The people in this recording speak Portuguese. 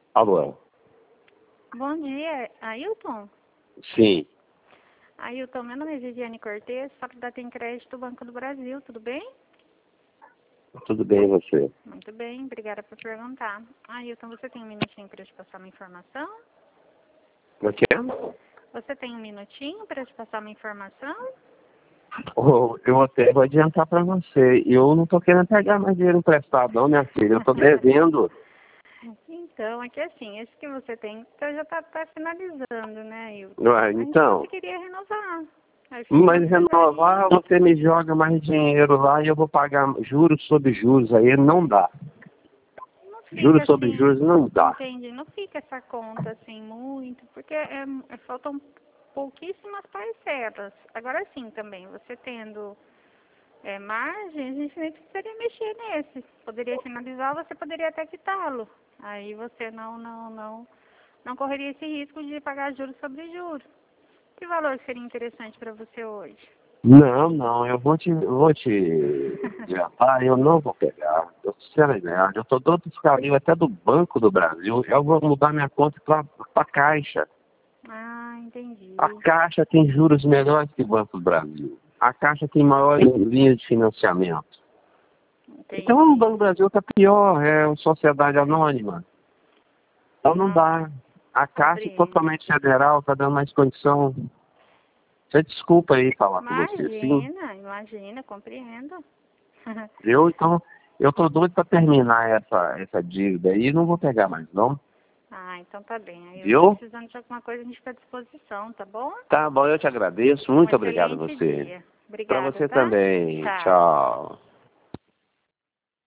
Alô? Bom dia, Ailton? Sim. Ailton, meu nome é Viviane Cortez, faculdade em crédito do Banco do Brasil, tudo bem? Tudo bem, e você? Muito bem, obrigada por perguntar. Ailton, você tem um minutinho para eu te passar uma informação? O que é? Você tem um minutinho para eu te passar uma informação? Eu até vou adiantar para você. Eu não tô querendo pegar mais dinheiro emprestado, não, minha filha. Eu tô devendo. Então, é que assim, esse que você tem então já tá finalizando, né, Ailton? Ué, A gente então, conseguiria renovar. Aí mas finalizaria. renovar, você me joga mais dinheiro lá e eu vou pagar juros sobre juros. Aí não dá. Não fica Juros sobre assim, juros não dá. entende? Não fica essa conta assim muito, porque faltam pouquíssimas parcelas. Agora sim também, você tendo margem, a gente nem precisaria mexer nesse. Poderia finalizar, você poderia até quitá-lo. Aí você não correria esse risco de pagar juros sobre juros. Que valor seria interessante para você hoje? Não, eu vou te adiantar, eu não vou pegar. Eu, sinceramente, eu tô dando esse caminho até do Banco do Brasil. Eu vou mudar minha conta para Caixa. Ah, entendi. A Caixa tem juros melhores que o Banco do Brasil. A Caixa tem maiores linhas de financiamento. Então o Entendi. Banco do Brasil está pior, é uma sociedade anônima. Então não Não dá. A Caixa é compreendo. totalmente federal, está dando mais condição. Você desculpa aí falar com você, sim. Imagina, compreendo. Então, eu tô doido para terminar essa dívida aí e não vou pegar mais, não. Ah, então tá bem. Aí eu tô Viu? precisando de alguma coisa, a gente fica à disposição, tá bom? Tá bom, eu te agradeço. Um Muito obrigado a excelente você. dia. Para Obrigada, você tá? também. Tchau. Tchau.